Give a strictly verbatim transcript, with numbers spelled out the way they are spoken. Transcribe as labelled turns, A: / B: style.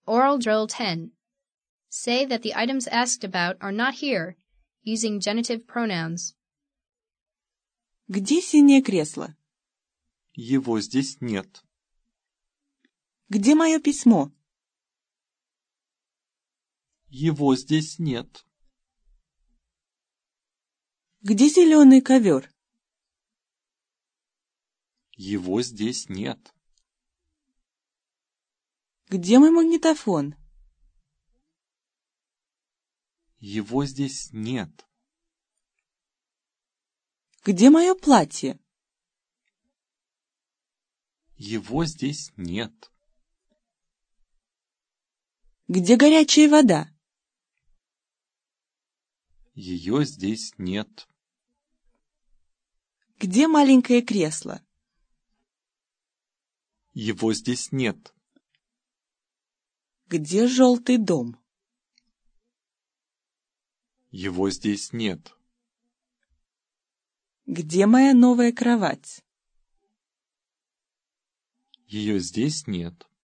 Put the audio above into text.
A: Oral Drill ten. Say that the items asked about are not here, using genitive pronouns.
B: Где синее кресло?
C: Его здесь нет.
B: Где мое письмо?
C: Его здесь нет.
B: Где зеленый ковер?
C: Его здесь нет.
B: Где мой магнитофон?
C: Его здесь нет.
B: Где мое платье?
C: Его здесь нет.
B: Где горячая вода?
C: Ее здесь нет.
B: Где маленькое кресло?
C: Его здесь нет.
B: Где желтый дом?
C: Его здесь нет.
B: Где моя новая кровать?
C: Ее здесь нет.